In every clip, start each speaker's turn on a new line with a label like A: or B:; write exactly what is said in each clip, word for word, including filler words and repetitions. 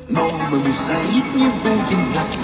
A: Новому сорить не будем дать.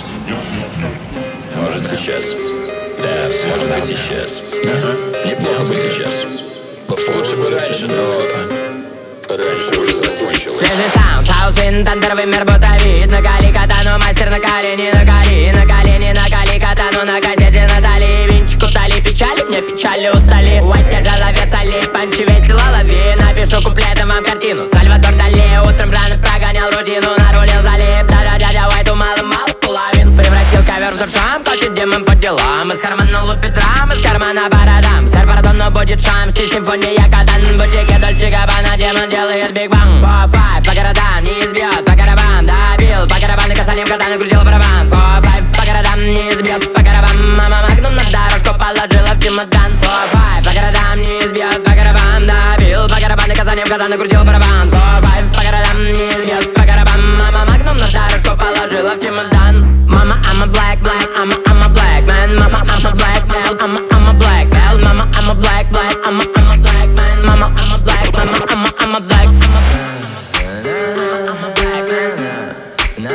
B: Может сейчас. Да, может быть сейчас. Ага. Неплохо бы сейчас. Лучше бы раньше, но раньше уже закончилось.
C: Свежий саунд, саусин, тандер, мир будто вид. Накали катану, мастер на колени, накали. На колени, накали катану, на кассете Натали. Винчик утоли печаль, мне печали утоли. Уайт, тяжело весали, панчи весело лови. Напишу куплетом вам картину. Сальвадор Дали, утром рано прогонял рутину. Нарулил залип, да-да, дядя Уайту мало-мало половин. Превратил ковер в дуршам, платит демон по делам. Из кармана лупит рам, из кармана бородам. Сэр пардон, но будет шам, стиль симфония катан. Бутики, дольче, габбана, демон делает биг бang. Four five, по городам, не избьет, по караван. Добил, по каравану, касанием катана, крутил барабан. Four five, по городам, не избьет, по караван. Мама магнум на дорожку положила в чемодан. Four five, по городам, не избьет, по караван. Добил, по каравану, касанием катана, крутил барабан. Four five, по городам, не избьет, по караван. Мама магнум на дорожку положила в чемодан. Mama, I'm a black, black, I'm a, I'm a black man. Mama, I'm a black belt, I'm a, I'm a black belt. Mama, I'm a black, black, I'm a, I'm a black man. Mama, I'm a black, mama, I'm a, I'm a black, I'm a, I'm a black man.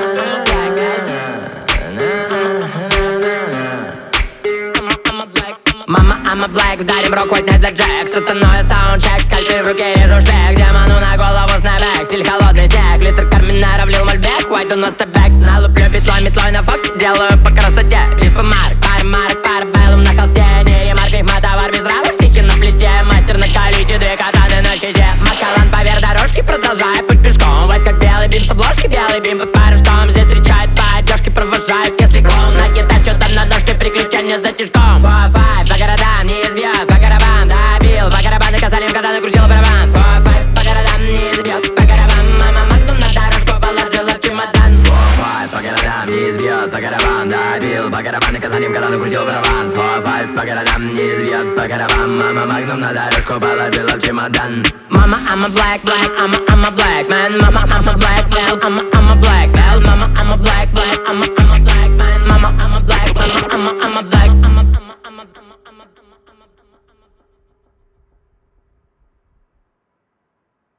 C: Mama, I'm a black, вдарим рок, хоть не для Джек. Сатаной саундчек, скальпель в руке, режу шпек. Демону на голову снэпбэк, стиль холодный снег. Литр кармина, влил мальбек, white у нас стебек. Налуплю петлой, метлой на фокс, делаю по красоте. Из помарок, пар марок, пар белым на холсте. Не ремарк, рифма, товар без рамок, стихи на плите. Мастер на колите, две катаны на щите. Макалан поверх дорожки, продолжай путь пешком. White как белый бим с обложки, белый бим под парышком. Здесь встречают по одежке, провожают, если клоун. На гитаре все там на ножке, приключения с дотяжком. Four five, по городам, не избьет, по караван. Добил, по карабану, касанием катана, крутил барабан. Four five, по городам, не избьет, по караван. Мама магнум на дорожку положила в чемодан. Four five, по городам, не избьет, по караван. Добил, по карабану, касанием катана, крутил барабан. Four five, по городам, не избьет, по караван. Мама магнум на дорожку положила в чемодан. Mama, I'm a black, black, I'm a, I'm a black man. Mama, I'm a black belt, I'm a, I'm a black